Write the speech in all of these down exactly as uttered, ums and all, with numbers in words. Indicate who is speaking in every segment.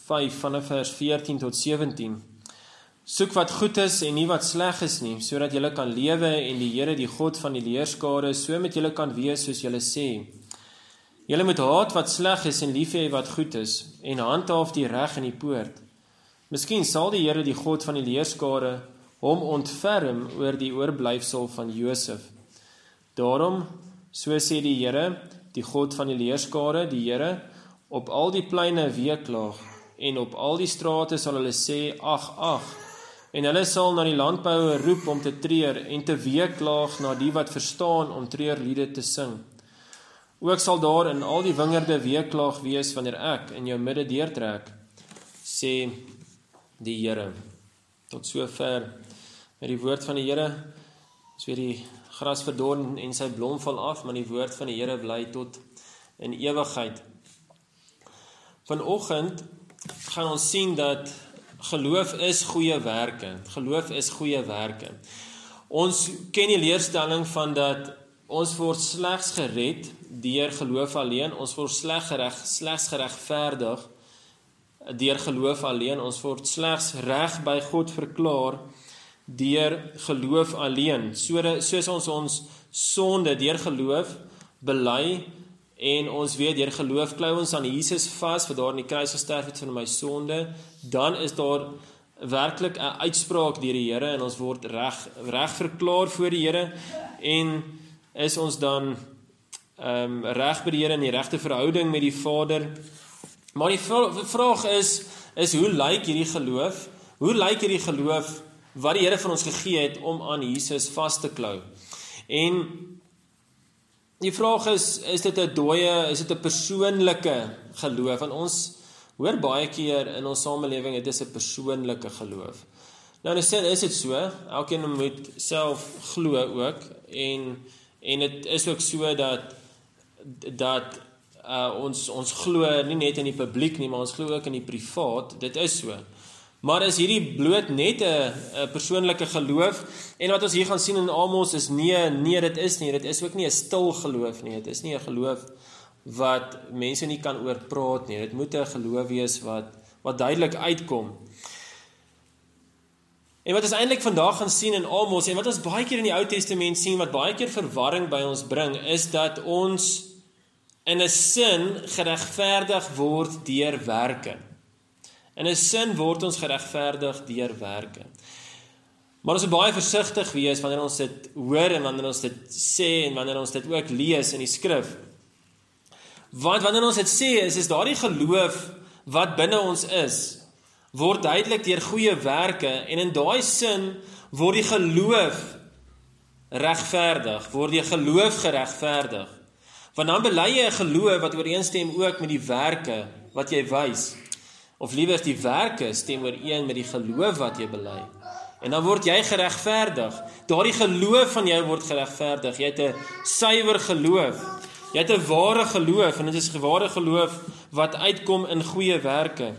Speaker 1: vyf vanaf vers veertien tot sewentien. Soek wat goed is en nie wat sleg is nie, sodat julle kan lewe en die Here, die God van die leerskare, so met julle kan wees soos julle sê. Julle moet haat wat sleg is en lief hê wat goed is, en handhaaf die reg in die poort. Miskien sal die Here, die God van die leerskare, hom ontferm oor die oorblyfsel van Josef. Daarom, so sê die Here, die God van die leerskare, die Here, op al die pleine weeklaag, en op al die strate sal hulle sê, ag, ag, en hulle sal na die landbouer roep om te treur, en te weeklaag na die wat verstaan om treurliede te sing. Ook sal daar in al die wingerde weeklaag wees, wanneer ek in jou midde deurtrek, sê die Here. Tot sover met die woord van die Here, is weer die gras verdorn en sy blom val af, maar die woord van die Here bly tot in ewigheid. Vanoggend gaan ons sien dat geloof is goeie werke. Geloof is goeie werke. Ons ken die leerstelling van dat ons word slegs gered deur geloof alleen. Ons word slegs gereg, slegs geregverdig deur geloof alleen. Ons word slegs reg by God verklaar deur geloof alleen. So, soos ons ons sonde deur geloof bely, en ons weet, deur geloof klou ons aan Jesus vas, wat daar in die kruis gesterf het vir my sonde, dan is daar werklik 'n uitspraak deur die Here, en ons word reg, reg verklaar voor die Here, en is ons dan um, reg by die Here in die regte verhouding met die Vader. Maar die vraag is, is hoe lyk hierdie geloof? Hoe lyk hierdie geloof wat die Here vir ons gegee het om aan Jesus vas te klou? En die vraag is, is dit 'n dooie, is dit 'n persoonlike geloof? Want ons hoor baie keer in ons samelewing, dit is 'n persoonlike geloof. Nou, is dit so, elkeen moet self glo ook, en, en dit is ook so dat, dat uh, ons, ons glo nie net in die publiek nie, maar ons glo ook in die privaat, dit is so. Maar is hierdie bloot net 'n persoonlike geloof? En wat ons hier gaan sien in Amos is nee, nee, dit is nie. Dit is ook nie 'n stil geloof nie. Dit is nie 'n geloof wat mense nie kan oor praat nie. Dit moet 'n geloof wees wat wat duidelik uitkom. En wat ons eintlik vandag gaan sien in Amos, en wat ons baie keer in die Ou Testament sien, wat baie keer verwarring by ons bring, is dat ons in 'n sin geregverdig word deur werke. In 'n sin word ons geregverdig deur werke. Maar ons moet baie versigtig wees wanneer ons dit hoor en wanneer ons dit sê en wanneer ons dit ook lees in die skrif. Want wanneer ons dit sê, is, is daardie geloof wat binne ons is, word duidelik deur goeie werke, en in daai sin word die geloof regverdig, word die geloof geregverdig. Want dan bely jy 'n geloof wat ooreenstem ook met die werke wat jy wys. Of liewer die werke stem ooreen met die geloof wat jy bely. En dan word jy geregverdig. Daardie geloof van jou word geregverdig. Jy het 'n suiwer geloof. Jy het 'n ware geloof, en dit is 'n ware geloof wat uitkom in goeie werke.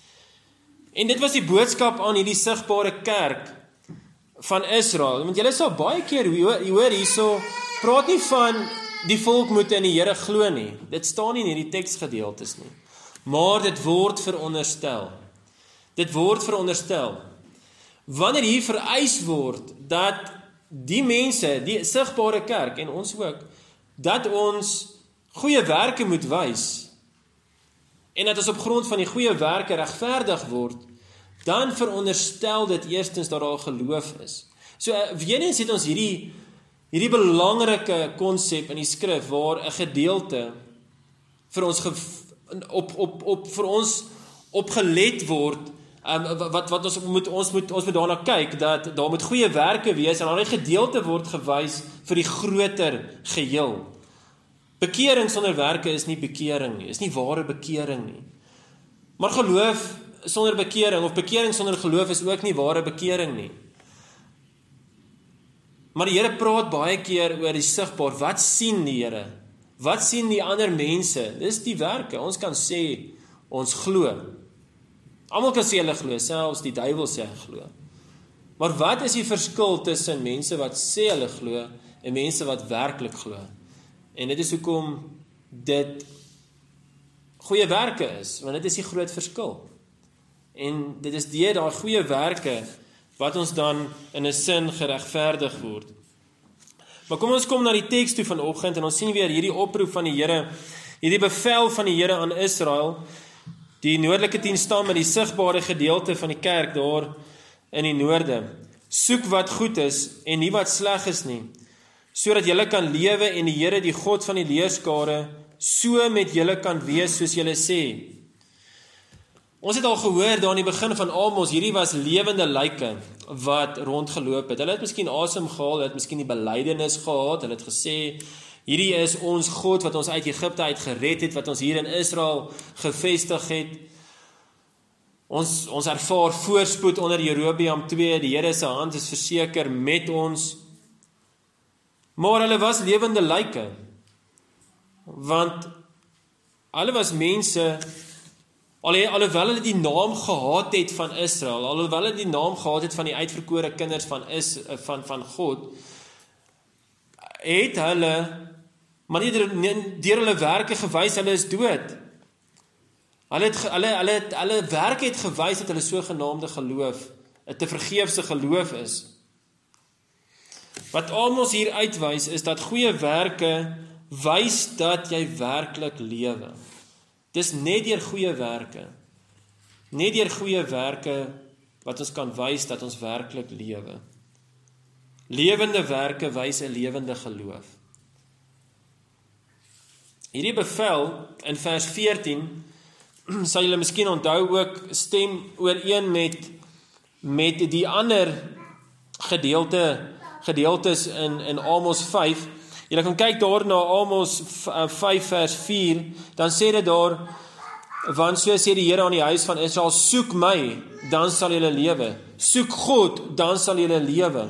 Speaker 1: En dit was die boodskap aan hierdie sigbare kerk van Israel. Want julle sal baie keer hoor hierso, praat nie van die volk moet in die Here glo nie. Dit staan nie in hierdie teksgedeeltes nie. Maar dit word veronderstel. Dit word veronderstel. Wanneer hier vereis word dat die mense, die sigbare kerk en ons ook, dat ons goeie werke moet wys, en dat ons op grond van die goeie werke regverdig word, dan veronderstel dit eerstens dat daar geloof is. So weer eens het ons hierdie hierdie belangrike konsep in die skrif waar 'n gedeelte vir ons op op op vir ons opgelet word, um, wat wat ons moet ons moet ons moet daarna kyk dat daar moet goeie werke wees, en daardie gedeelte word gewys vir die groter geheel. Bekering sonder werke is nie bekering nie, is nie ware bekering nie. Maar geloof sonder bekering of bekering sonder geloof is ook nie ware bekering nie. Maar die Here praat baie keer oor die sigbaar. Wat sien die Here? Wat sien die ander mense? Dis die werke. Ons kan sê ons glo. Almal kan sê hulle glo, selfs die duiwel sê hy glo. Maar wat is die verskil tussen mense wat sê hulle glo en mense wat werklik glo? En dit is hoekom dit goeie werke is, want dit is die groot verskil. En dit is deur daai goeie werke wat ons dan in 'n sin geregverdig word. Maar kom ons kom na die teks toe vanoggend en ons sien weer hierdie oproep van die Here, hierdie bevel van die Here aan Israel, die noordelike tien stamme, die sigbare gedeelte van die kerk daar in die noorde. Soek wat goed is en nie wat sleg is nie, sodat julle kan lewe en die Here, die God van die leerskare, so met julle kan wees soos julle sê. Ons het al gehoor daar in die begin van Amos, hierdie was lewende lyke wat rondgeloop het. Hulle het miskien asem gehaal, hulle het miskien die belydenis gehad, hulle het gesê, hierdie is ons God wat ons uit Egipte uit gered het, wat ons hier in Israel gevestig het. Ons, ons ervaar voorspoed onder Jerobeam twee, die Here se hand is verseker met ons. Maar hulle was lewende lyke, want hulle was mense, alhoewel hulle die naam gehad het van Israel, alhoewel hulle die naam gehad het van die uitverkore kinders van, is, van, van God, het hulle, maar nie deur hulle werke gewys, hulle is dood. Hulle, het, hulle, hulle, het, hulle werke het gewys dat hulle sogenaamde geloof, 'n te vergeefse geloof is. Wat Amos hier uitwys, is dat goeie werke wys dat jy werklik lewe. Dis net deur goeie werke, net deur goeie werke wat ons kan wys dat ons werklik lewe. Lewende werke wys 'n lewende geloof. Hierdie bevel in vers veertien, sal julle miskien onthou ook, stem ooreen met, met die ander gedeelte, gedeeltes in, in Amos vyf. Julle kan kyk daar na Amos vyf vers vier, dan sê dit daar, want so sê die Here aan die huis van Israel, soek my, dan sal julle lewe. Soek God, dan sal julle lewe.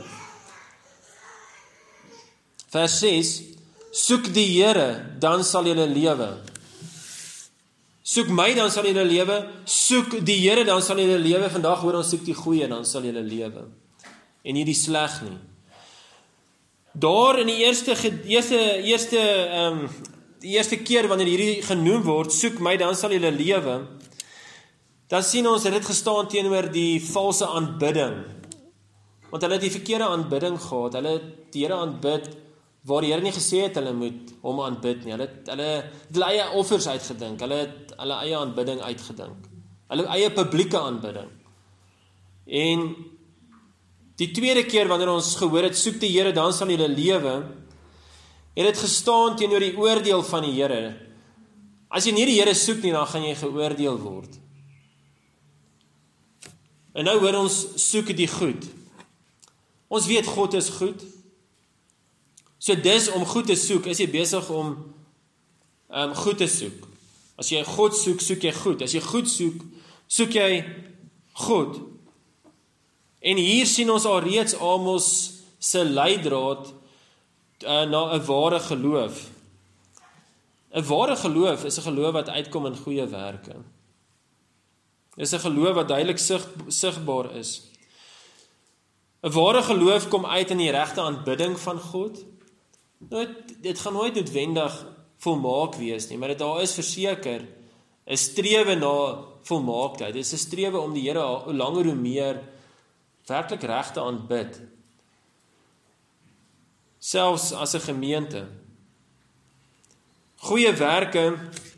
Speaker 1: Vers ses, soek die Here, dan sal julle lewe. Soek my, dan sal julle lewe. Soek die Here, dan sal julle lewe. Vandag hoor ons soek die goeie, dan sal julle lewe. En nie die sleg nie. Daar in die eerste eerste eerste ehm um, die eerste keer wanneer hierdie genoem word, soek my, dan sal julle lewe. Dan sien ons het dit gestaan teenoor die valse aanbidding. Want hulle het die verkeerde aanbidding gehad. Hulle het die Here aanbid waar die Here nie gesê het hulle moet hom aanbid nie. Hulle het hulle het hulle eie offers uitgedink. Hulle het hulle eie aanbidding uitgedink. Hulle eie publieke aanbidding. En die tweede keer wanneer ons gehoor het, soek die Here, dan sal julle lewe, het dit gestaan teenoor die oordeel van die Here. As jy nie die Here soek nie, dan gaan jy geoordeel word. En nou hoor ons, soek die goed. Ons weet God is goed. So dis om goed te soek, is jy besig om um, goed te soek. As jy God soek, soek jy goed. As jy goed soek, soek jy God. En hier sien ons al reeds Amos se leidraad uh, na 'n ware geloof. 'n Ware geloof is 'n geloof wat uitkom in goeie werke. Dis 'n geloof wat duidelik sig, sigbaar is. 'n Ware geloof kom uit in die regte aanbidding van God. Nou, dit gaan nooit noodwendig volmaak wees nie, maar dit daar is verseker 'n strewe na volmaaktheid. Dit is 'n strewe om die Here hoe langer hoe meer werklik reg te aanbid. Selfs as 'n gemeente. Goeie werke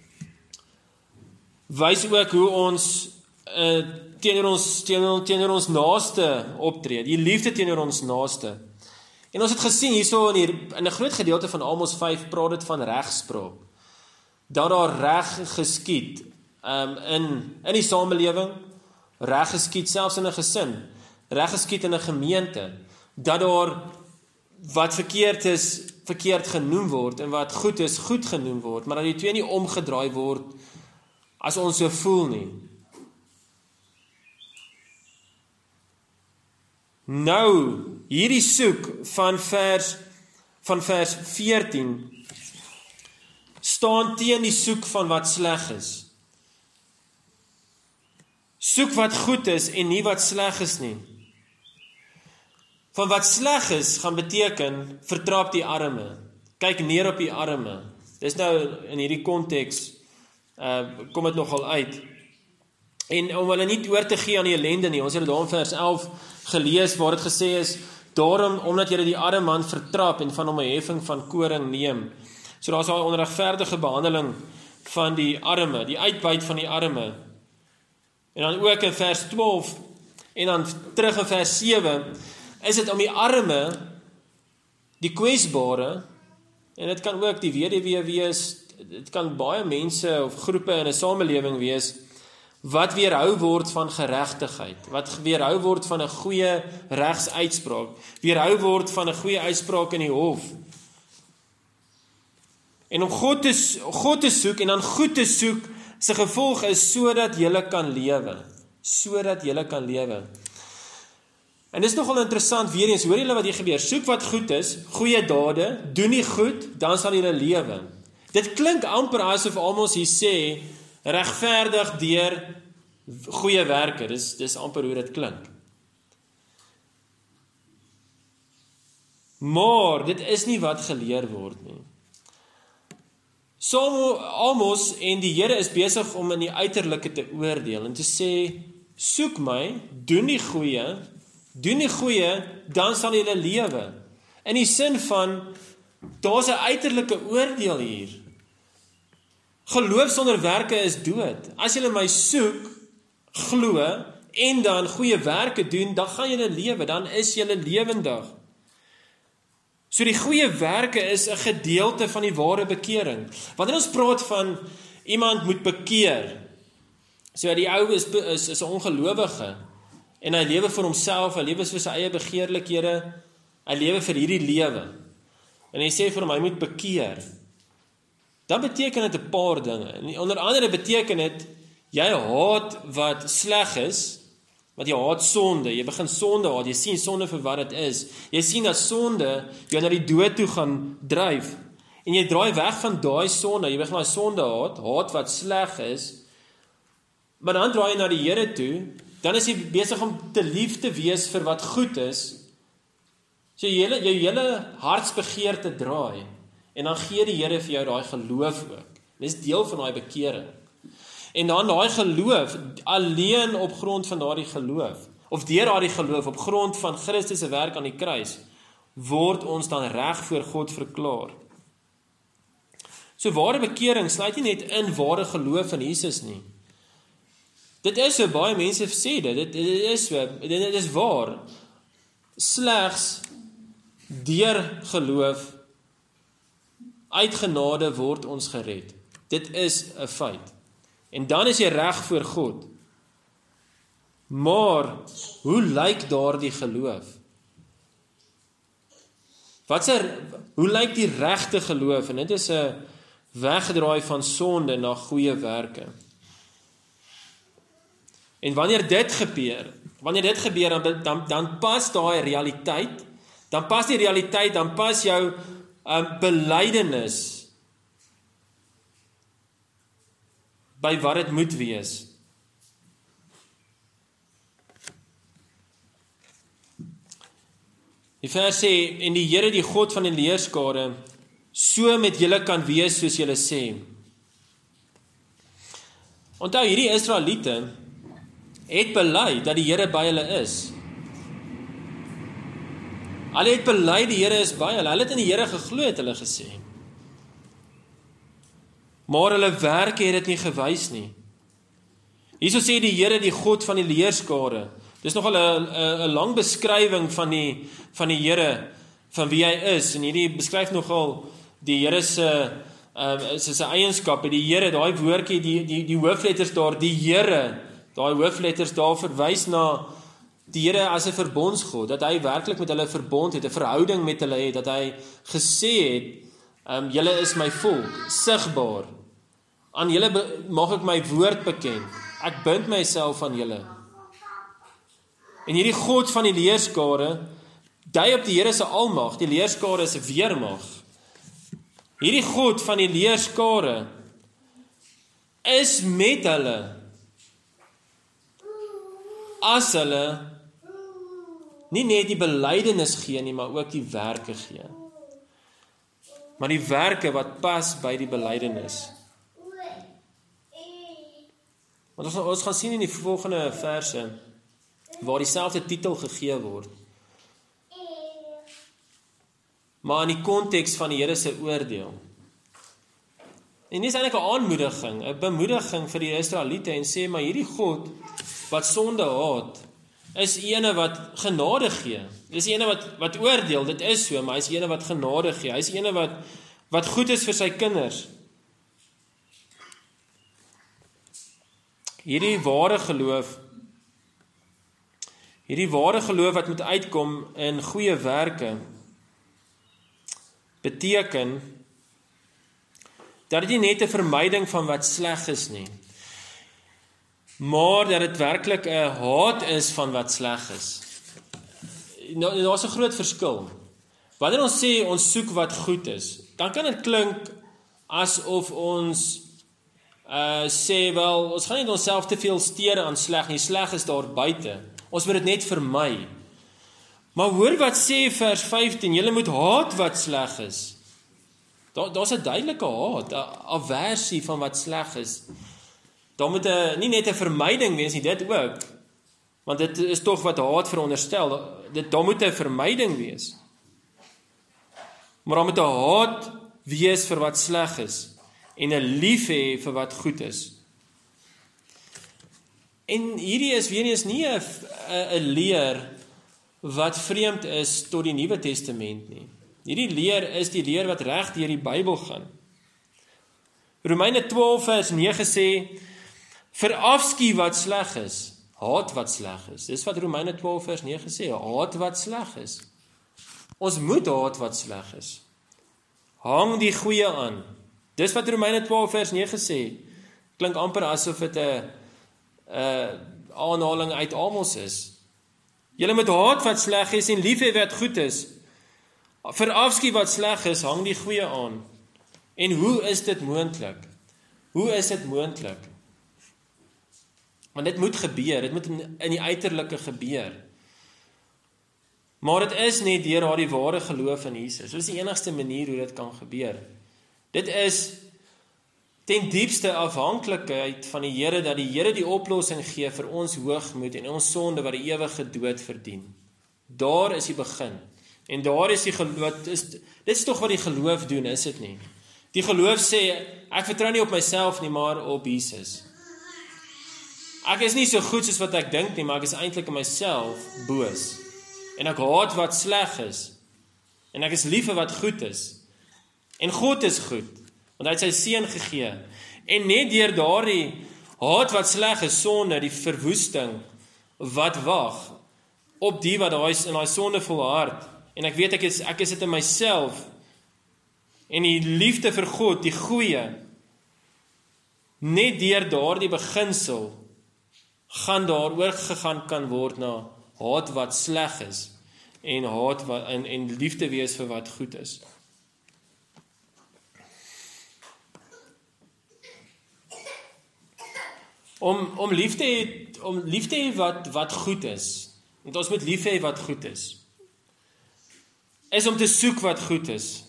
Speaker 1: wys ook hoe ons uh, teenoor ons teenoor, teenoor ons naaste optree, die liefde teenoor ons naaste. En ons het gesien hierso in hier in 'n groot gedeelte van Amos vyf praat dit van regspraak. Dat daar reg geskied um, in in die samelewing, reg geskied selfs in 'n gesin, reg geskied in 'n gemeente, dat daar wat verkeerd is, verkeerd genoem word en wat goed is, goed genoem word, maar dat die twee nie omgedraai word as ons so voel nie. Nou, hierdie soek van vers van vers veertien staan teen die soek van wat sleg is. Soek wat goed is en nie wat sleg is nie. Van wat sleg is gaan beteken vertrap die arme. Kyk neer op die arme. Dis nou in hierdie konteks uh, kom dit nogal uit. En om hulle nie oor te gee aan die ellende nie, ons het dit daar in vers elf gelees, waar dit gesê is, daarom, omdat julle die arme man vertrap en van hom 'n heffing van koring neem. So daar is al 'n onregverdige behandeling van die arme, die uitbuit van die arme. En dan ook in vers twaalf, en dan terug in vers sewe, is dit om die arme, die kwesbare, en dit kan ook die weduwee wees, dit kan baie mense of groepe in 'n samelewing wees, wat weerhou word van geregtigheid, wat weerhou word van 'n goeie regsuitspraak, weerhou word van 'n goeie uitspraak in die hof. En om God te, God te soek en dan goed te soek, se gevolg is sodat jy kan lewe, sodat jy kan lewe. En dis nogal interessant, weer eens, hoor julle wat hier gebeur, soek wat goed is, goeie dade, doen nie goed, dan sal jy lewe. Dit klink amper asof Amos hier sê, regverdig deur goeie werke, dis, dis amper hoe dit klink. Maar, dit is nie wat geleer word nie. So, Amos en die Here is besig om in die uiterlike te oordeel, en te sê, soek my, doen die goeie, doen die goeie, dan sal jy lewe. In die sin van, daar's 'n uiterlike oordeel hier. Geloof sonder werke is dood. As jy my soek, glo, en dan goeie werke doen, dan gaan jy lewe, dan is jy lewendig. So die goeie werke is 'n gedeelte van die ware bekering. Wanneer ons praat van iemand moet bekeer, so die ou is, is, is 'n ongelowige, en hy lewe vir homself, hy lewe vir sy eie begeerlikhede, hy lewe vir hierdie lewe, en hy sê vir hom, hy moet bekeer, dan beteken dit 'n paar dinge. En onder andere beteken dit, jy haat wat sleg is, want jy haat sonde, jy begin sonde haat, jy sien sonde vir wat dit is, jy sien dat sonde jou na die dood toe gaan dryf, en jy draai weg van daai sonde, jy begin daai sonde haat, haat wat sleg is, maar dan draai jy na die Here toe, dan is jy besig om te lief te wees vir wat goed is, so jy hele, jou hele hartsbegeerte draai, en dan gee die Here vir jou daai geloof ook, dis deel van daai bekering, en dan daai geloof, alleen op grond van daardie geloof, of deur daardie geloof, op grond van Christus se werk aan die kruis, word ons dan reg voor God verklaar. So ware bekering sluit nie net in ware geloof in Jesus nie. Dit is so, baie mense sê dit, dit, dit is so, dit is waar, slegs deur geloof, uit genade word ons gered. Dit is 'n feit. En dan is jy reg voor God. Maar, hoe lyk daardie geloof? Wat is, hoe lyk die regte geloof? En dit is 'n wegdraai van sonde na goeie werke. En wanneer dit gebeur, wanneer dit gebeur, dan, dan, dan pas daai realiteit, dan pas die realiteit, dan pas jou um, belydenis by wat dit moet wees. Die vers sê, en die Here, die God van die leerskare, so met julle kan wees soos julle sê. Onthou, hierdie Israeliete het bely dat die Here by hulle is. Hulle het bely die Here is by hulle. Hulle het in die Here geglo, het hulle gesê. Maar hulle werke het dit nie gewys nie. Hierso sê die Here, die God van die leerskare. Dis nogal 'n 'n 'n lang beskrywing van die van die Here, van wie hy is, en hierdie beskryf nogal die Here se uh, sy eienskappe. Die Here, daai woordjie, die die die hoofletters daar, die Here, daai hoofletters daar verwys na die Here as 'n verbondsgod, dat hy werklik met hulle verbond het, 'n verhouding met hulle het, dat hy gesê het, um, julle is my volk, sigbaar. Aan julle mag ek my woord beken. Ek bind myself aan julle. En hierdie God van die leerskare dui op die Here se almag. Die leerskare is 'n weermag. Hierdie God van die leerskare is met hulle as hulle nie net die belydenis gee nie, maar ook die werke gee. Maar die werke wat pas by die belydenis. Want ons, ons gaan sien in die volgende verse, waar dieselfde titel gegee word. Maar in die konteks van die Here se oordeel. En dit is eintlik 'n aanmoediging, 'n bemoediging vir die Israeliete en sê, maar hierdie God wat sonde haat, is ene wat genade gee. Dis ene wat wat oordeel, dit is so, maar hy is ene wat genade gee. Hy is ene wat wat goed is vir sy kinders. Hierdie ware geloof, hierdie ware geloof wat moet uitkom in goeie werke, beteken dat dit nie net 'n vermyding van wat sleg is nie, maar dat dit werklik 'n haat is van wat sleg is. Nou, daar's 'n groot verskil. Wanneer ons sê ons soek wat goed is, dan kan dit klink asof ons uh, sê, wel, ons gaan nie onsself te veel steur aan sleg nie, sleg is daar buite. Ons moet dit net vermy. Maar hoor wat sê vers vyftien, julle moet haat wat sleg is. Daar, daar's 'n duidelike haat, 'n aversie van wat sleg is. Daar moet 'n nie net 'n vermyding wees nie, dit ook. Want dit is tog wat haat veronderstel. Dit daar moet 'n vermyding wees. Maar daar moet 'n haat wees vir wat sleg is en 'n lief hê vir wat goed is. En hierdie is weer eens nie 'n 'n leer wat vreemd is tot die Nuwe Testament nie. Hierdie leer is die leer wat reg deur die Bybel gaan. Romeine twaalf vers nege sê, verafskie wat sleg is, haat wat sleg is. Dis wat Romeine twaalf vers nege sê, haat wat sleg is. Ons moet haat wat sleg is. Hang die goeie aan. Dis wat Romeine twaalf vers nege sê. Klink amper asof dit 'n 'n aanhaling uit Amos is. Julle moet haat wat sleg is en lief hê wat goed is. Verafskie wat sleg is, hang die goeie aan. En hoe is dit moontlik? Hoe is dit moontlik? Want dit moet gebeur, dit moet in die uiterlike gebeur. Maar dit is net deur daardie ware geloof in Jesus. Dit is die enigste manier hoe dit kan gebeur. Dit is ten diepste afhanklikheid van die Here, dat die Here die oplossing gee vir ons hoogmoed en ons sonde wat die ewige dood verdien. Daar is die begin. En daar is die geloof, is, dit is tog wat die geloof doen, is dit nie? Die geloof sê, ek vertrou nie op myself nie, maar op Jesus. Ek is nie so goed soos wat ek dink nie, maar ek is eintlik in myself boos. En ek haat wat sleg is. En ek is lief vir wat goed is. En God is goed, want hy het sy seun gegee. En net deur daardie haat wat sleg is, sonde, die verwoesting wat wag op die wat daai in daai sondevolle hart. En ek weet ek is ek is dit in myself. En die liefde vir God, die goeie, net deur daardie beginsel gaan daar oorgegaan kan word na haat wat sleg is en haat wat en, en liefde wees vir wat goed is. Om om liefde hê om liefde hê wat wat goed is. Want ons moet lief hê wat goed is. Is om te soek wat goed is.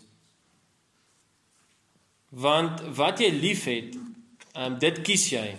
Speaker 1: Want wat jy lief het, um, dit kies jy.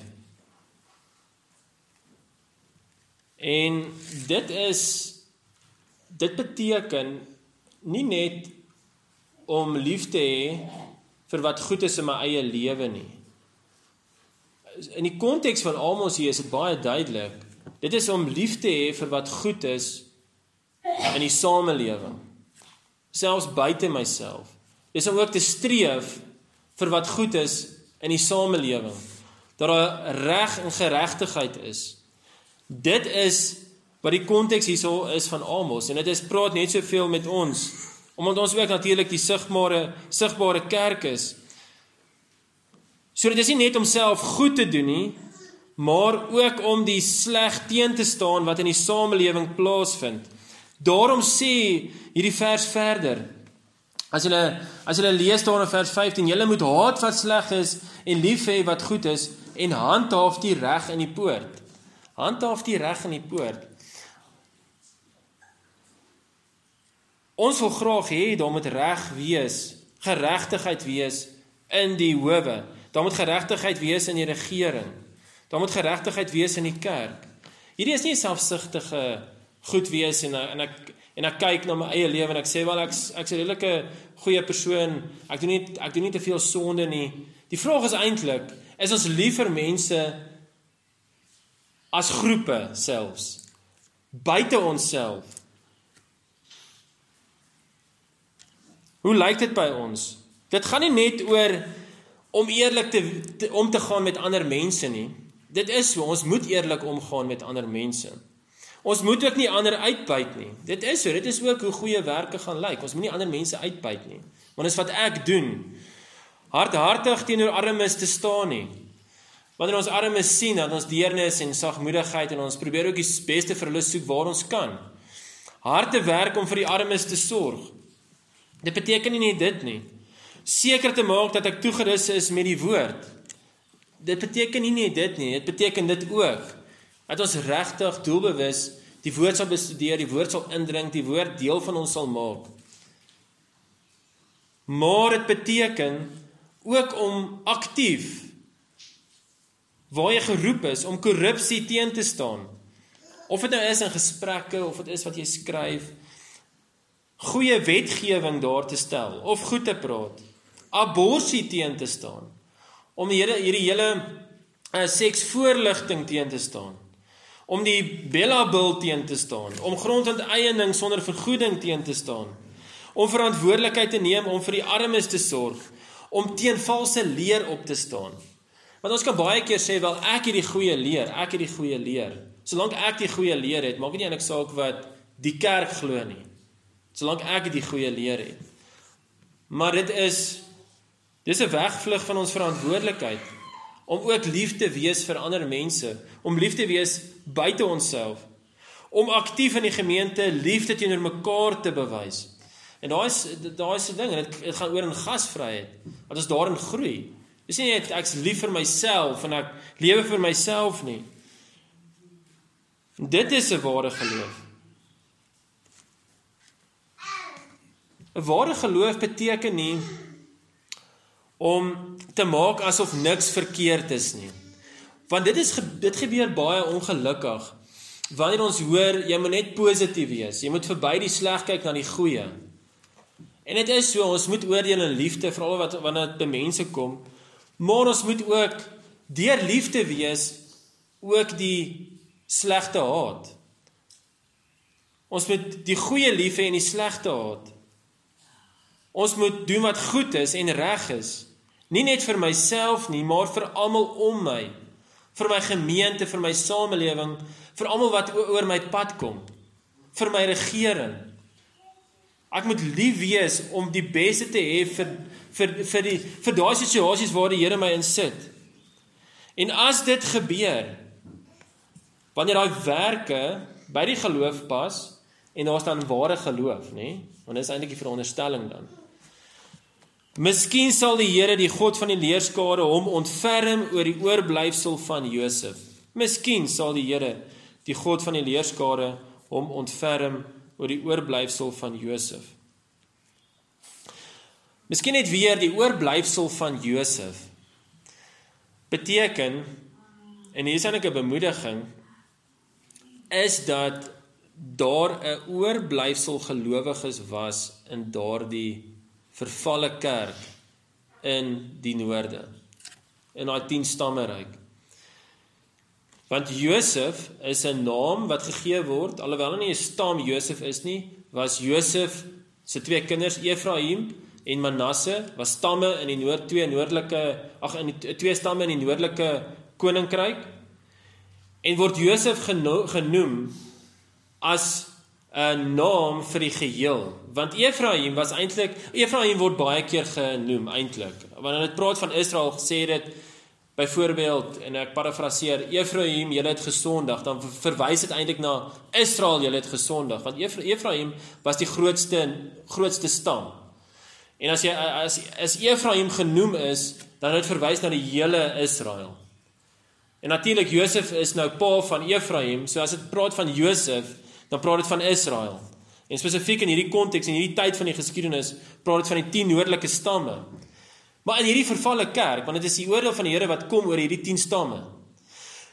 Speaker 1: En dit is, dit beteken nie net om lief te hê vir wat goed is in my eie lewe nie. In die konteks van Amos hier is dit baie duidelik. Dit is om lief te hê vir wat goed is in die samelewing. Selfs buite myself. Dis om ook te streef vir wat goed is in die samelewing. Dat daar reg en geregtigheid is. Dit is wat die konteks hierso is van Amos. En dit is praat net soveel met ons. Omdat ons ook natuurlik die sigbare, sigbare kerk is. So dit is nie net om self goed te doen nie, maar ook om die sleg teen te staan wat in die samelewing plaasvind. Daarom sê hierdie vers verder. As julle as julle lees daar in vers vyftien, julle moet haat wat sleg is en lief hê wat goed is en handhaaf die reg in die poort. Handhaaf die reg in die poort. Ons wil graag hê daar moet reg wees, geregtigheid wees in die howe. Daar moet geregtigheid wees in die regering. Daar moet geregtigheid wees in die kerk. Hierdie is nie selfsugtige goed wees en, en ek en ek kyk na my eie lewe en ek sê wel ek ek's 'n redelike goeie persoon. Ek doen nie ek doen nie te veel sonde nie. Die vraag is eintlik, is ons lief vir mense as groepe selfs, buite onsself? Hoe lyk dit by ons? Dit gaan nie net oor om eerlik te, te om te gaan met ander mense nie. Dit is so, ons moet eerlik omgaan met ander mense. Ons moet ook nie ander uitbuit nie. Dit is so, dit is ook hoe goeie werke gaan lyk. Ons moet nie ander mense uitbuit nie. Want dit is wat ek doen. Hardhartig teenoor armes te staan nie. Wanneer ons armes sien, dat ons deernis en sagmoedigheid en ons probeer ook die beste vir hulle soek waar ons kan. Hard te werk om vir die armes te sorg. Dit beteken nie net dit nie. Seker te maak dat ek toegerus is met die woord. Dit beteken nie net dit nie, dit beteken dit ook. Dat ons regtig doelbewus die woord sal bestudeer, die woord sal indring, die woord deel van ons sal maak. Maar dit beteken ook om aktief, waar jy geroep is, om korrupsie teen te staan. Of dit nou is in gesprekke, of dit is wat jy skryf, goeie wetgewing daar te stel, of goed te praat, aborsie teen te staan, om hierdie, hierdie hele uh, seksvoorligting teen te staan, om die Bella-bil teen te staan, om grondenteiening sonder vergoeding teen te staan, om verantwoordelikheid te neem, om vir die armes te sorg, om teen valse leer op te staan. Want ons kan baie keer sê, wel ek het die goeie leer, ek het die goeie leer. Solank ek die goeie leer het, maak nie eintlik saak wat die kerk glo nie. Solank ek die goeie leer het. Maar dit is, dit is 'n wegvlug van ons verantwoordelikheid, om ook lief te wees vir ander mense, om lief te wees buite onsself, om aktief in die gemeente liefde teenoor mekaar te bewys. En daar is, daar is 'n ding, en dit, dit gaan oor in gasvryheid, dat ons daarin groei. Dis nie net ek's lief vir myself en ek lewe vir myself nie. Dit is 'n ware geloof. 'n Ware geloof beteken nie om te maak asof niks verkeerd is nie. Want dit is dit gebeur baie ongelukkig. Wanneer ons hoor jy moet net positief wees, jy moet verby die sleg kyk na die goeie. En dit is so, ons moet oordeel in liefde, veral wat wanneer dit by mense kom. Maar ons moet ook deur liefde wees ook die slegte haat. Ons moet die goeie lief hê en die slegte haat. Ons moet doen wat goed is en reg is. Nie net vir myself nie, maar vir almal om my. Vir my gemeente, vir my samelewing, vir almal wat oor my pad kom. Vir my regering. Ek moet lief wees om die beste te hê vir vir vir die vir daai situasies waar die Here my insit. En as dit gebeur, wanneer daai werke by die geloof pas en daar staan ware geloof, nê? Want dit is eintlik die veronderstelling dan. Miskien sal die Here, die God van die leerskare, hom ontferm oor die oorblyfsel van Josef. Miskien sal die Here, die God van die leerskare, hom ontferm oor die oorblyfsel van Josef. Miskien net weer die oorblyfsel van Josef beteken, en hier is eintlik 'n bemoediging, is dat daar 'n oorblyfsel gelowiges was in daardie vervalle kerk in die noorde, in daai tien stamme ryk. Want Josef is 'n naam wat gegee word, alhoewel hy nie 'n stam Josef is nie, was Josef se twee kinders, Efraim en Manasse, was stamme in die noord, twee noordelike, ag in die twee stamme in die noordelike koninkryk, en word Josef geno, genoem as 'n naam vir die geheel, want Efraim was eintlik, Efraim word baie keer genoem eintlik, wanneer dit praat van Israel, sê dit byvoorbeeld, en ek parafraseer, Efraim, julle het gesondig, dan verwys dit eintlik na Israel, julle het gesondig, want Efraim was die grootste grootste stam. En as jy as, as Efraim genoem is, dan het dit verwys na die hele Israel. En natuurlik Josef is nou pa van Efraim, so as dit praat van Josef, dan praat dit van Israel. En spesifiek in hierdie konteks, in hierdie tyd van die geskiedenis, praat dit van die tien noordelike stamme. Maar in hierdie vervalle kerk, want dit is die oordeel van die Here wat kom oor hierdie tien stamme,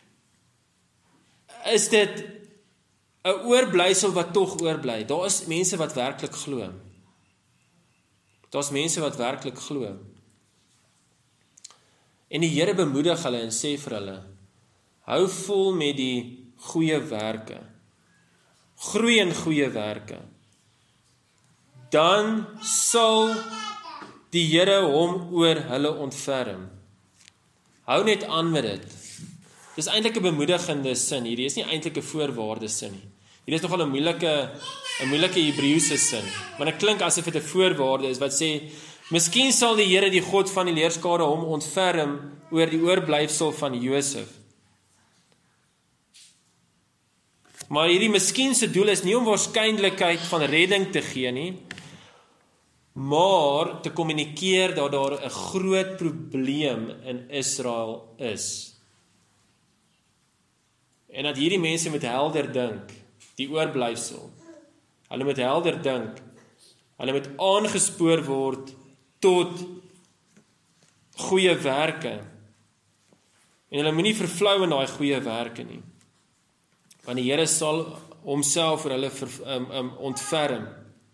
Speaker 1: is dit 'n oorblysel wat tog oorbly. Daar is mense wat werklik glo. Daar's mense wat werklik glo. En die Here bemoedig hulle en sê vir hulle, hou vol met die goeie werke. Groei in goeie werke. Dan sal die Here hom oor hulle ontferm. Hou net aan met dit. Dis eintlik 'n bemoedigende sin. Hierdie is nie eintlik 'n voorwaarde sin nie. Hierdie is nogal 'n moeilike 'n moeilike Hebreëse sin. Want dit klink asof dit 'n voorwaarde is wat sê, miskien sal die Here, die God van die leerskare, hom ontferm oor die oorblyfsel van Josef. Maar hierdie miskien se doel is nie om waarskynlikheid van redding te gee nie, maar te kommunikeer dat daar 'n groot probleem in Israel is. En dat hierdie mense met helder dink, die oorblyfsel. Hulle moet helder dink. Hulle moet aangespoor word tot goeie werke. En hulle moenie vervlou in daai goeie werke nie. Want die Here sal homself vir hulle ver, um, um, ontferm.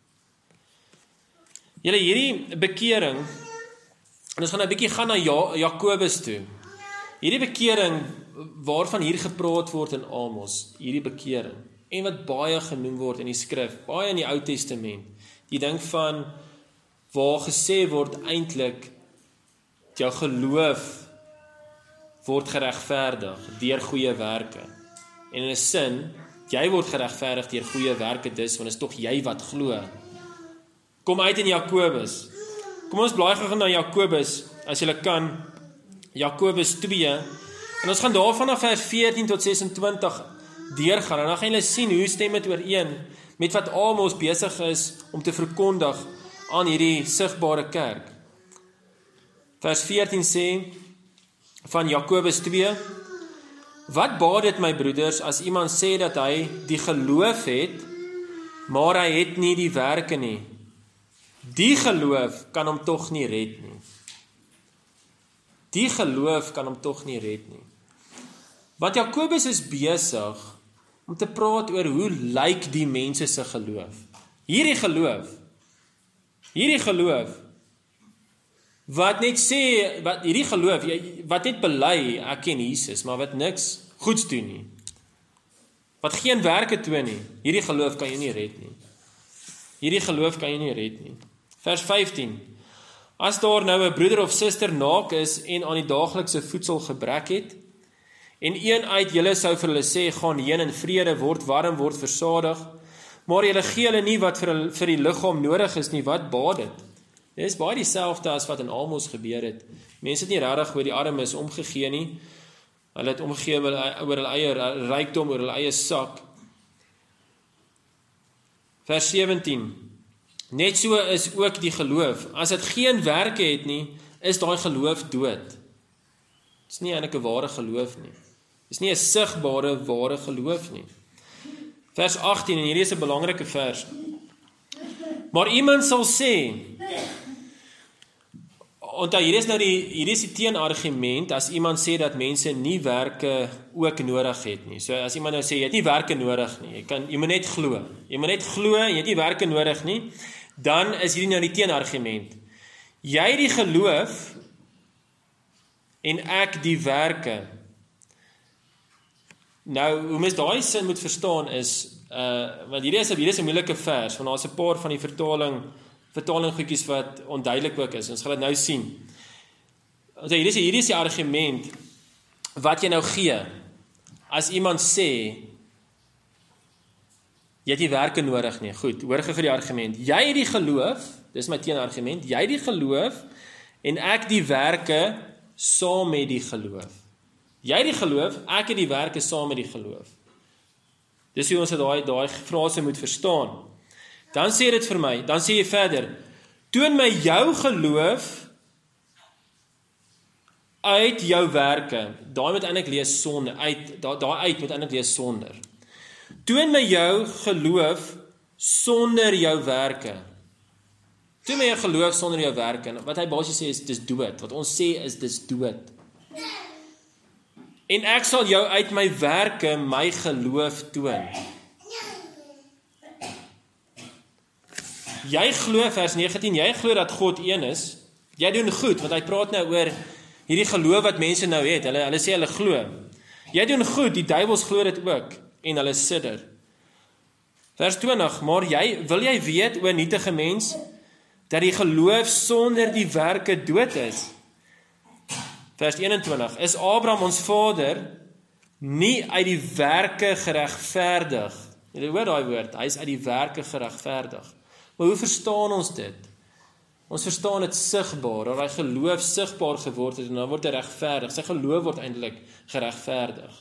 Speaker 1: Julle, hierdie bekering, en ons gaan 'n bietjie gaan na ja, Jakobus toe. Hierdie bekering waarvan hier gepraat word in Amos, hierdie bekering, en wat baie genoem word in die skrif, baie in die Ou Testament, die ding van waar gesê word eintlik jou geloof word geregverdig deur goeie werke. En in 'n sin, jy word geregverdig deur goeie werke dus, want dit is tog jy wat glo. Kom uit in Jakobus. Kom ons blaai gou na Jakobus, as jy kan, Jakobus twee, en ons gaan daarvan af vers veertien tot sesentwintig deurgaan, en dan gaan julle sien hoe stem dit ooreen met wat Amos besig is om te verkondig aan hierdie sigbare kerk. Vers veertien sê van Jakobus twee, wat baat dit my broeders as iemand sê dat hy die geloof het, maar hy het nie die werke nie. Die geloof kan hom tog nie red nie. Die geloof kan hom tog nie red nie. Want Jakobus is besig om te praat oor hoe lyk die mense se geloof. Hierdie geloof, hierdie geloof, wat net sê, wat hierdie geloof, wat net bely, ek ken Jesus, maar wat niks goeds doen nie. Wat geen werke toon nie, hierdie geloof kan jy nie red nie. Hierdie geloof kan jy nie red nie. Vers vyftien, as daar nou 'n broeder of suster naak is en aan die daaglikse voedsel gebrek het, en een uit julle sou vir hulle sê, gaan heen in vrede, word warm, word versadig, maar julle gee hulle nie wat vir, vir die liggaam nodig is nie, wat baat dit? Dit is baie dieselfde as wat in Amos gebeur het. Mense het nie regtig oor die armes omgegee nie, hulle het omgegee oor, oor hulle eie rykdom, oor hulle eie sak. Vers sewentien, net so is ook die geloof. As dit geen werke het nie, is daai geloof dood. Dit is nie eintlik 'n ware geloof nie. Dit is nie 'n sigbare, ware geloof nie. Vers agttien, en hierdie is 'n belangrike vers. Maar iemand sal sê, onthou, hier is nou die, hier is die teenargument, as iemand sê dat mense nie werke ook nodig het nie. So as iemand nou sê, jy het nie werke nodig nie, jy, kan, jy moet net glo. Jy moet net glo, jy het nie werke nodig nie, dan is hierdie nou die teenargument. Jy die geloof, en ek die werke. Nou, hoe mens daai sin moet verstaan is, uh, want hierdie is, hierdie is 'n moeilike vers, want daar is 'n paar van die vertaling, vertaling goedjies wat onduidelik ook is, ons gaan dit nou sien. Also, hierdie is, hierdie is die argument, wat jy nou gee, as iemand sê, jy het die werke nodig nie, goed, hoor gou die argument, jy het die geloof, dis my teenargument, jy het die geloof, en ek die werke, saam met die geloof. Jy het die geloof, ek het die werke saam met die geloof. Dis hoe ons daai daai frase moet verstaan. Dan sê dit vir my, dan sê jy verder, toon my jou geloof uit jou werke. Daai moet eintlik lees sonder, uit, daai daai uit moet eintlik lees sonder. Toon my jou geloof sonder jou werke. Toon my jou geloof sonder jou werke. Wat hy basies sê is, dis dood. Wat ons sê is, dis dood. en ek sal jou uit my werke my geloof toon. Jy glo, vers negentien, jy glo dat God een is, jy doen goed, want hy praat nou oor hierdie geloof wat mense nou het, hulle, hulle sê hulle glo. Jy doen goed, die duivels glo dit ook, en hulle sidder. Vers twintig, maar jy, wil jy weet, o nietige mens, dat die geloof sonder die werke dood is? Vers eenentwintig, is Abraham ons vader nie uit die werke geregverdig? Jy hoor daai woord, hy is uit die werke geregverdig. Maar hoe verstaan ons dit? Ons verstaan dit sigbaar, dat hy geloof sigbaar geword het, en dan word hy regverdig. Sy geloof word eintlik geregverdig.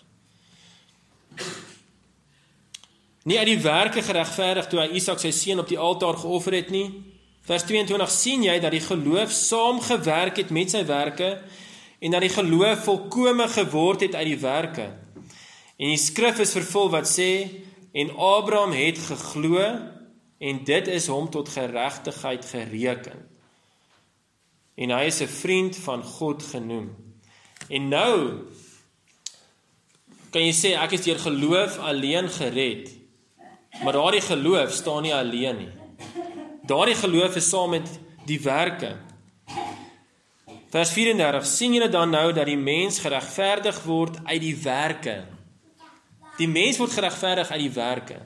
Speaker 1: Nie uit die werke geregverdig toe hy Isak sy seun op die altaar geoffer het nie. Vers tweeëntwintig, sien jy dat die geloof saamgewerk het met sy werke, en dat die geloof volkome geword het uit die werke. En die skrif is vervul wat sê, en Abraham het geglo, en dit is hom tot geregtigheid gereken. En hy is 'n vriend van God genoem. En nou kan jy sê, ek is deur geloof alleen gered. Maar daardie geloof staan nie alleen nie. Daardie geloof is saam met die werke. Vers vyf-en-dertig, sien julle dan nou dat die mens geregverdig word uit die werke. Die mens word geregverdig uit die werke.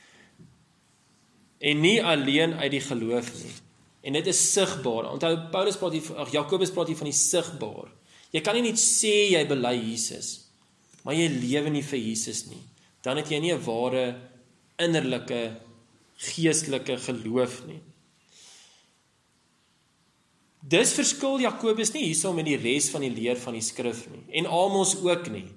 Speaker 1: En nie alleen uit die geloof nie. En dit is sigbaar. Onthou, Paulus praat hier, ag Jakobus praat hier van die sigbaar. Jy kan nie net sê jy bely Jesus, maar jy lewe nie vir Jesus nie. Dan het jy nie 'n ware innerlike, geestelike geloof nie. Dis verskil Jakobus nie hierso met die res van die leer van die skrif nie. En Amos ook nie.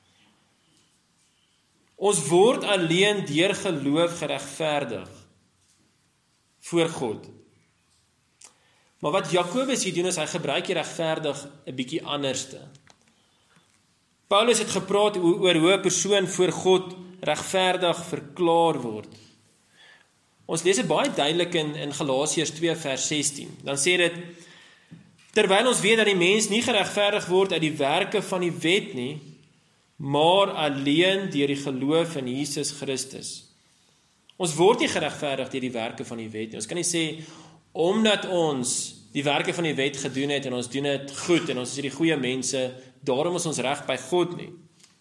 Speaker 1: Ons word alleen deur geloof geregverdig voor God. Maar wat Jakobus hier doen is, hy gebruik hier regverdig 'n bietjie anderste. Paulus het gepraat oor hoe 'n persoon voor God regverdig verklaar word. Ons lees dit baie duidelik in, in Galasiërs twee vers sestien. Dan sê dit, terwyl ons weet dat die mens nie geregverdig word uit die werke van die wet nie, maar alleen deur die geloof in Jesus Christus. Ons word nie geregverdig deur die werke van die wet nie. Ons kan nie sê, omdat ons die werke van die wet gedoen het, en ons doen dit goed, en ons is die goeie mense, daarom is ons reg by God nie.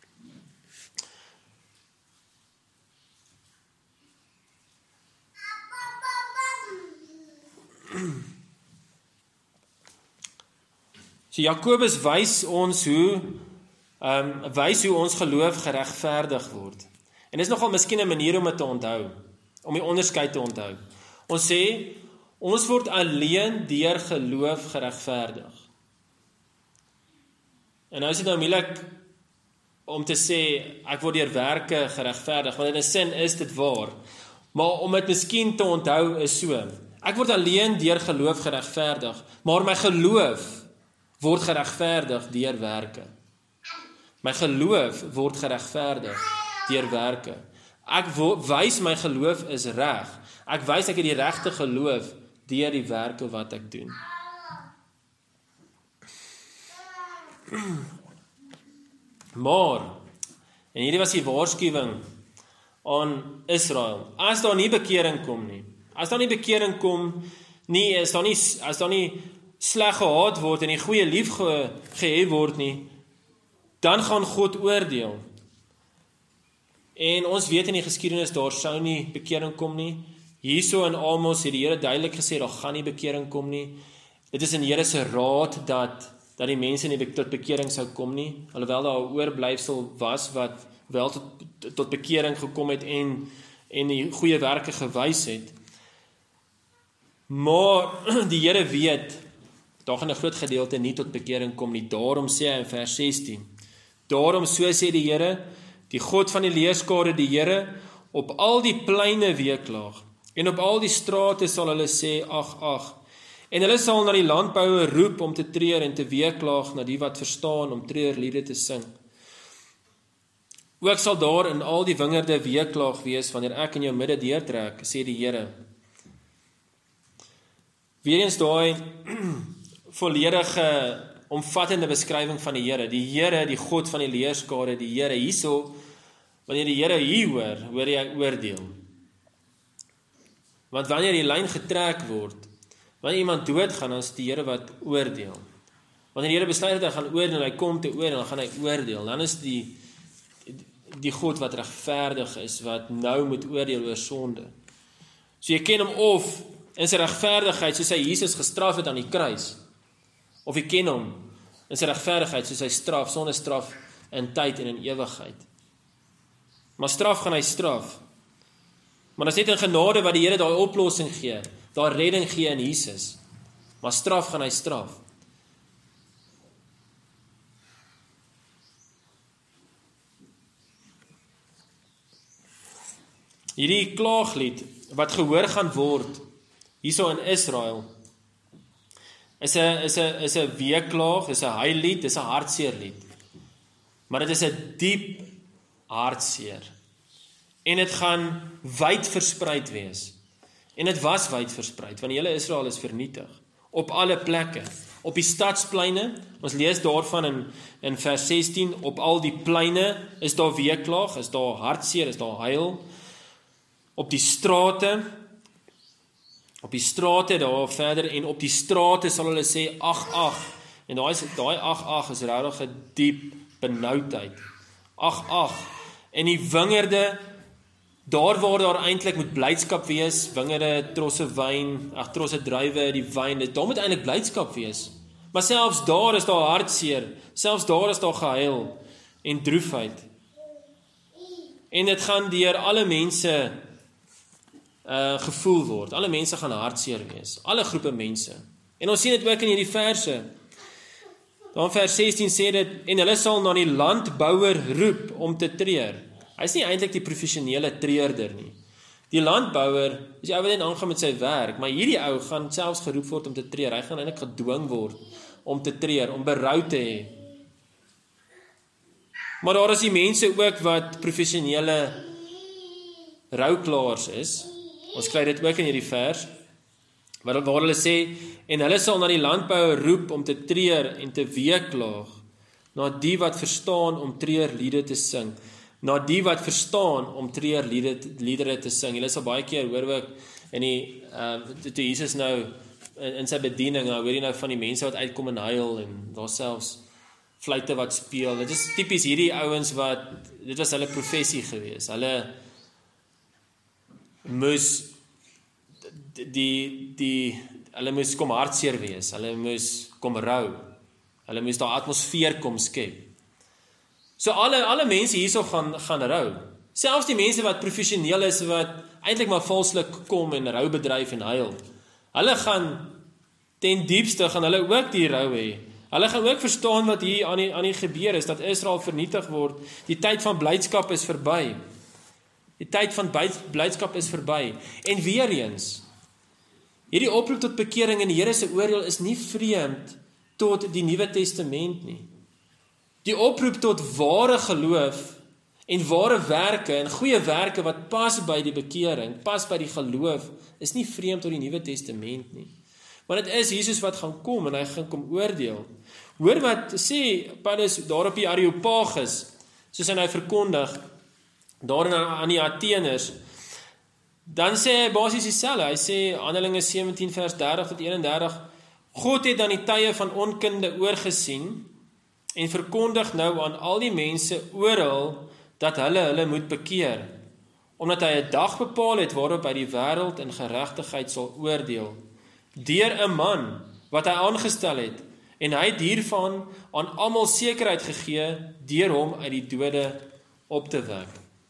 Speaker 1: So Jakobus wys ons hoe, um, wys hoe ons geloof geregverdig word. En dit is nogal miskien 'n manier om dit te onthou, om die onderskeid te onthou. Ons sê, ons word alleen deur geloof geregverdig. En nou is dit nou moeilik om te sê, ek word deur werke geregverdig, want in 'n sin is dit waar. Maar om dit miskien te onthou is so, ek word alleen deur geloof geregverdig, maar my geloof word geregverdig deur werke. My geloof word geregverdig deur werke. Ek wys my geloof is reg. Ek wys ek het die regte geloof deur die werke wat ek doen. Maar, en hierdie was die waarskuwing aan Israel, as daar nie bekering kom nie, as daar nie bekering kom, nie, as daar nie, as daar nie sleg gehaat word en die goeie lief ge, gehê word nie, dan gaan God oordeel. En ons weet in die geskiedenis, daar sou nie bekering kom nie. Hierso in Amos het die Here duidelik gesê, daar gaan nie bekering kom nie. Dit is in Here se raad, dat, dat die mense nie tot bekering sou kom nie, alhoewel daar 'n oorblyfsel was, wat wel tot, tot bekering gekom het, en, en die goeie werke gewys het. Maar die Here weet, daar gaan 'n groot gedeelte nie tot bekering kom nie. Daarom sê hy in vers sestien, daarom so sê die Here, die God van die leerskare, die Here, op al die pleine weeklaag, en op al die strate sal hulle sê, ag, ag, en hulle sal na die landbouer roep om te treur en te weeklaag na die wat verstaan om treurliede te sing. Ook sal daar in al die wingerde weeklaag wees wanneer ek in jou midde deurtrek, sê die Here. Weereens daai volledige omvattende beskrywing van die Here. Die Here, die God van die leerskare, die Here hierso, wanneer die Here hier hoor, hoor hy oordeel. Want wanneer die lyn getrek word, wanneer iemand doodgaan, dan is die Here wat oordeel. Wanneer die Here besluit dat hy gaan oordeel, hy kom te oordeel, dan gaan hy oordeel. Dan is die die God wat regverdig is, wat nou moet oordeel oor sonde. So jy ken hom of in sy regverdigheid, soos hy Jesus gestraf het aan die kruis, of jy ken hom in sy regverdigheid, soos hy straf, sonder straf in tyd en in ewigheid. Maar straf gaan hy straf. Maar dit is net in genade wat die Here daai oplossing gee, daai redding gee in Jesus. Maar straf gaan hy straf. Hierdie klaaglied wat gehoor gaan word hierso in Israel is 'n is 'n is 'n weeklaag, is 'n huillied, is 'n hartseer lied. Maar dit is 'n diep hartseer. En dit gaan wyd verspreid wees. En dit was wyd verspreid, want die hele Israel is vernietig op alle plekke. Op die stadspleine, ons lees daarvan in in vers sestien, op al die pleine is daar weeklaag, is daar hartseer, is daar huil. Op die strate, op die strate daar verder, en op die strate sal hulle sê, ag, ag, en daai daai ag, ag is regtig 'n diep benoudheid. Ag, ag, en die wingerde, daar waar daar eintlik moet blydskap wees, wingerde, trosse wyn, ag, trosse druiwe, die wyn, daar moet eintlik blydskap wees. Maar selfs daar is daar hartseer, selfs daar is daar gehuil en droefheid. En dit gaan deur alle mense Uh, gevoel word. Alle mense gaan hartseer wees. Alle groepe mense. En ons sien dit ook in hierdie verse. Dan vers sestien sê dit, en hulle sal na die landbouer roep om te treur. Hy is nie eintlik die professionele treurder nie. Die landbouer is die ou wat net aangaan met sy werk, maar hierdie ou gaan selfs geroep word om te treur. Hy gaan eintlik gedwing word om te treur, om berou te hê. Maar daar is die mense ook wat professionele rouklaars is. Ons kry dit ook in hierdie vers, waar, waar hulle sê, en hulle sal na die landbouer roep om te treur en te weeklaag, na die wat verstaan om treurliede te sing, na die wat verstaan om treurliedere te sing. Julle sal baie keer hoor ook, in die, uh, toe Jesus nou, in, in sy bediening, nou hoor jy nou van die mense wat uitkom en huil, en daar selfs fluite wat speel. Dit is typies hierdie ouens wat, dit was hulle professie gewees, hulle moes die die hulle moes kom hartseer wees, hulle moes kom rou, hulle moes daai atmosfeer kom skep. So alle alle mense hierso gaan gaan rou. Selfs die mense wat professioneel is, wat eintlik maar valslik kom en rou bedryf en huil. Hulle gaan ten diepste gaan hulle ook die rou hê. Hulle gaan ook verstaan wat hier aan die aan die gebeur is, dat Israel vernietig word. Die tyd van blydskap is verby. Die tyd van blydskap is verby. En weer eens, hierdie oproep tot bekering in die Here se oordeel is nie vreemd tot die Nuwe Testament nie. Die oproep tot ware geloof en ware werke en goeie werke wat pas by die bekering, pas by die geloof, is nie vreemd tot die Nuwe Testament nie. Maar dit is Jesus wat gaan kom en hy gaan kom oordeel. Hoor wat sê Paulus daar op die Areopagus, soos hy nou verkondig, daar aan die Atheners, dan sê hy basies dieselfde. Hy sê Handelinge sewentien vers dertig tot eenendertig, God het dan die tye van onkunde oorgesien en verkondig nou aan al die mense oral dat hulle hulle moet bekeer, omdat hy 'n dag bepaal het waarop hy die wêreld in geregtigheid sal oordeel, deur 'n man wat hy aangestel het, en hy het hiervan aan almal sekerheid gegee deur hom uit die dode op te wek.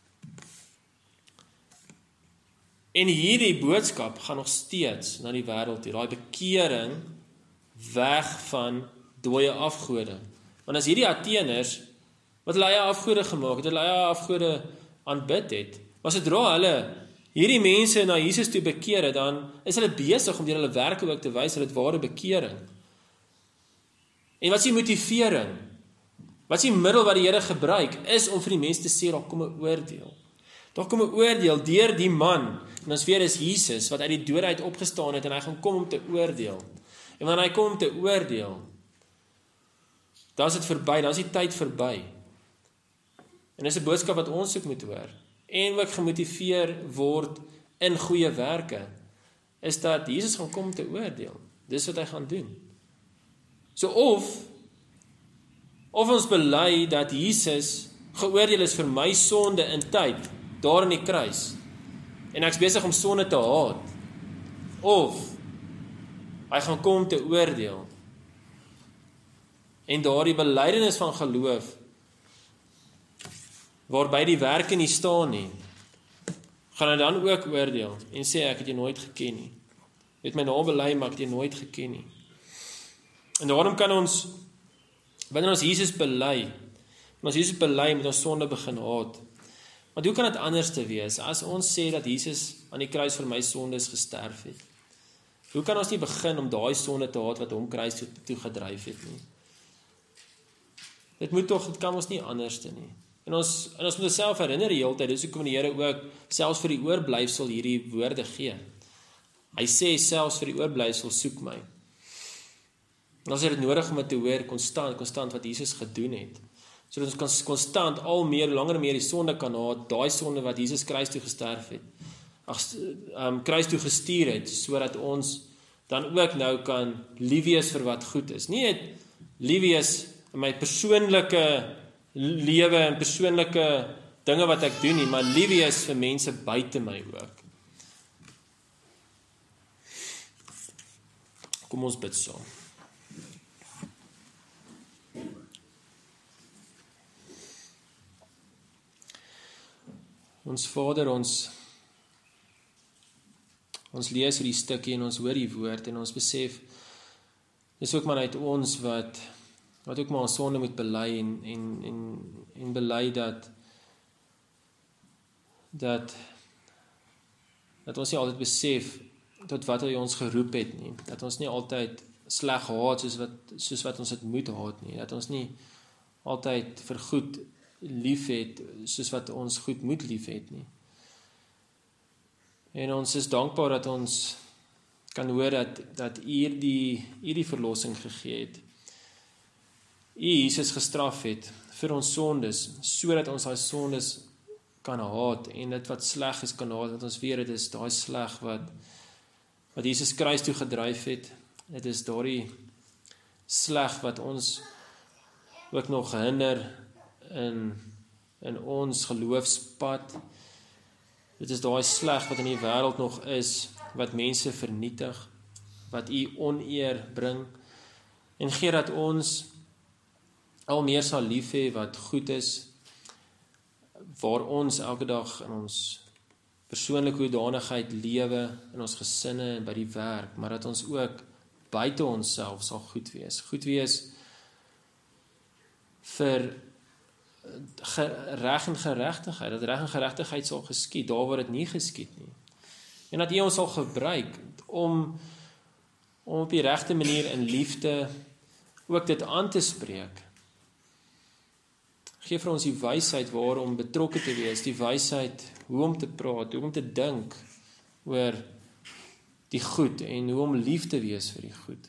Speaker 1: En hierdie boodskap gaan nog steeds na die wêreld toe, daai bekering weg van dooie afgode. Want as hierdie Atheners, wat hulle eie afgode gemaak het, hulle eie afgode aanbid het, maar sodra hulle hierdie mense na Jesus toe bekeer het, dan is hulle besig om deur hulle werke ook te wys dat dit ware bekering. En wat is die motivering? Wat is die middel wat die Here gebruik, is om vir die mense te sê, daar kom 'n oordeel. Daar kom 'n oordeel deur die man, en ons weer is Jesus, wat uit die dood uit opgestaan het, en hy gaan kom om te oordeel. En wanneer hy kom om te oordeel, Dan is dit verby, dan is die tyd verby. En dis 'n boodskap wat ons ook moet hoor. En ook gemotiveer word in goeie werke, is dat Jesus gaan kom te oordeel. Dis wat hy gaan doen. So of, of ons bely dat Jesus geoordeel is vir my sonde in tyd, daar in die kruis, en ek's besig om sonde te haat, of hy gaan kom te oordeel, en daardie belydenis van geloof, waarby die werke nie staan nie, gaan hy dan ook oordeel, en sê, ek het jy nooit geken nie. Jy het my naam bely, maar ek het jy nooit geken nie. En daarom kan ons, wanneer ons Jesus bely, ons Jesus bely met ons sonde begin haat. Maar hoe kan dit anders te wees, as ons sê dat Jesus aan die kruis vir my sondes gesterf het? Hoe kan ons nie begin om daai sonde te haat wat hom kruis toe, toe gedryf het nie? Dit moet tog, dit kan ons nie anders te nie. En ons, en ons moet ons self herinner die hele tyd, dis hoekom die Here ook, selfs vir die oorblyfsel hierdie woorde gee. Hy sê, selfs vir die oorblyfsel, soek my. En ons het dit nodig om dit te hoor, konstant, konstant wat Jesus gedoen het. So dat ons konstant al meer, langer meer die sonde kan haat, daai sonde wat Jesus kruis toe gesterf het, ag, um, kruis toe gestuur het, sodat ons dan ook nou kan lief wees vir wat goed is. Nie net lief wees in my persoonlike lewe en persoonlike dinge wat ek doen nie, maar lief wees vir mense buite my ook. Kom ons bid saam. Ons Vader, ons ons lees hierdie stukkie en ons hoor die woord en ons besef, dis ook maar uit ons wat wat ook maar ons sonde moet bely en en en en bely dat dat dat ons nie altyd besef tot wat hy ons geroep het nie, dat ons nie altyd sleg haat soos wat soos wat ons dit moet haat nie, dat ons nie altyd vir goed lief het soos wat ons goed moet lief het nie. En ons is dankbaar dat ons kan hoor dat dat U die U die verlossing gegee het. U Jesus gestraf het vir ons sondes, sodat ons daai sondes kan haat en dit wat sleg is kan haat, dat ons weet dit is daai sleg wat wat Jesus kruis toe gedryf het. Dit is daardie sleg wat ons ook nog hinder in in ons geloofspad. Dit is daai sleg wat in die wêreld nog is, wat mense vernietig, wat U oneer bring, en gee dat ons al meer sal lief hê wat goed is, waar ons elke dag in ons persoonlike hoedanigheid lewe, in ons gesinne en by die werk, maar dat ons ook buite onsself sal goed wees. Goed wees vir reg en geregtigheid, dat reg en geregtigheid sal geskied, daar waar dit nie geskied nie. En dat U ons sal gebruik om, om op die regte manier in liefde ook dit aan te spreek. Geef vir ons die wysheid waarom betrokke te wees, die wysheid hoe om te praat, hoe om te dink oor die goed en hoe om lief te wees vir die goed.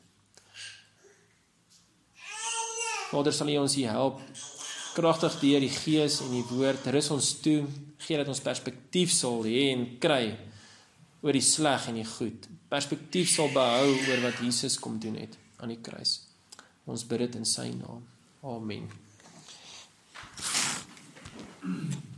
Speaker 1: Vader, sal U ons hier help, kragtig deur die Gees en die woord, rus ons toe, gee dat ons perspektief sal hê en kry oor die sleg en die goed. Perspektief sal behou oor wat Jesus kom doen het aan die kruis. Ons bid dit in sy naam. Amen.